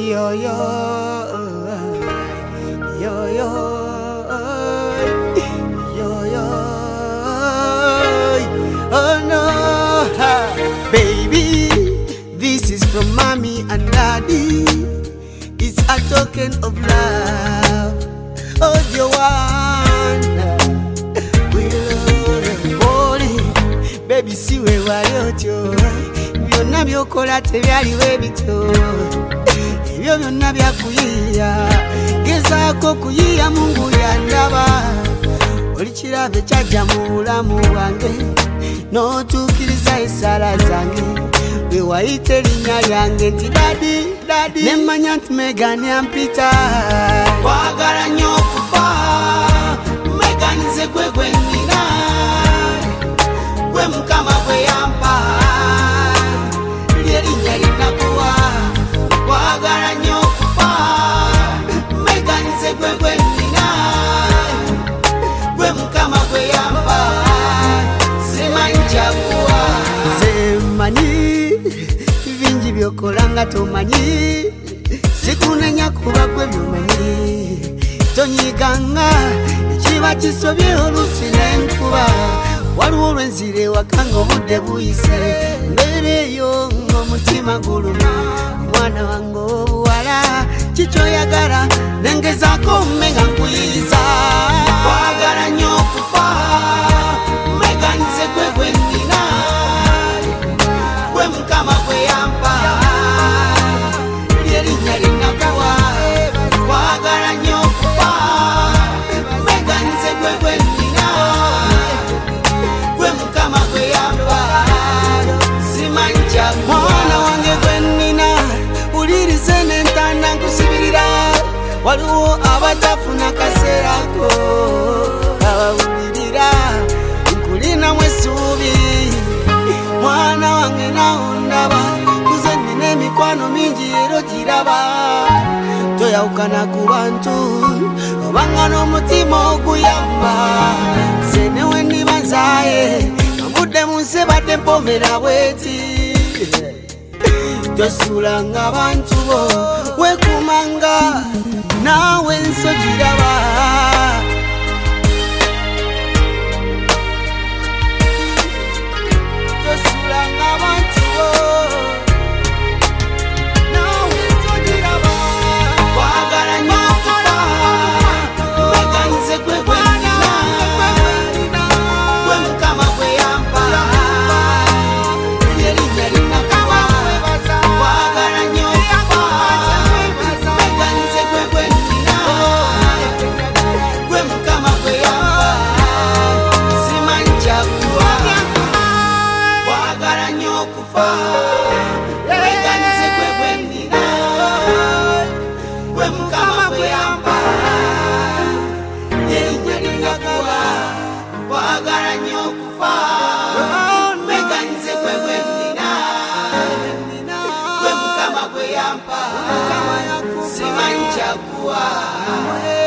yo yo yo yo yo yo. Oh no, baby, this is from mommy and daddy. It's a token of love. Oh, Joanna, we love you, holy baby. Siwe waliocho byonna byokola tebyaliwo ebito, ebyo byonna byakuyiya. Gezaako kuyiya, Mungu yandaba. Oli kirabe kyajja mu bulamu bwange, n'otuukiriza essaala zange. Bwe wayita erinnya lyange nti dadi dadi, ne mmanya nti Megan yampita. Kwagala nnyo okufa, Megan nze gwe gwe nnina, gwe Mukama gwe yampa, ly'erinnya linnakuwa. Kwagala nnyo okufa, Megan nze gwe gwe nnina, gwe Mukama gwe yampa, simanyi kyakuwa. Nze mmanyi bingi byokola nga tomanyi, sikunenya kuba gwe by'omanyi. Tonyiganga ekiba kisobye oluusi n'enkuba, waliwo olwenzire ewaka ng'obudde buyise. Mbeera eyo ng'omutima guluma, omwana wange obuwala kikyoyagala, nengezaako Megan nkuyiza. Kwagala nnyo okufa, Megan nze gwe gwe nnina, gwe Mukama gwe yampa, ly'erinnya linnakuwa. Kwagala nnyo okufa, Megan nze gwe gwe nnina, gwe Mukama gwe yampa, simanyi kyakuwa. Mwana wange gwe nnina, wulirize n'entanda nkusibirira. Waliwo abatafuna kaseerako, abawulirira nkulinamu essuubi. Mwana wange nawe ndaba, kuze nnina emikwano mingi era ogiraba. Toyawukana ku bantu obanga n'omutima oguyamba. Nze newe ndiba nzaaye, ambudde mu nsi badde mpovera bweti. Tosuulanga abantu bo, weekumanga naawe ensi ogiraba. Tosuulanga abantu bo, naawe ensi ogiraba. Kwagala nnyo okufa, Megan nze gwe gwe nnina, gwe Mukama gwe yampa, ly'erinnya linnakuwa. Kwagala nnyo okufa, Megan nze gwe gwe nnina, gwe Mukama gwe yampa, simanyi kyakuwa. Kwagala nnyo okufa, Megan nze gwe gwe nnina, gwe Mukama gwe yampa, ly'erinnya linnakuwa. Kwagala nnyo okufa, Megan nze gwe gwe nnina, gwe Mukama gwe yampa, simanyi kyakuwa.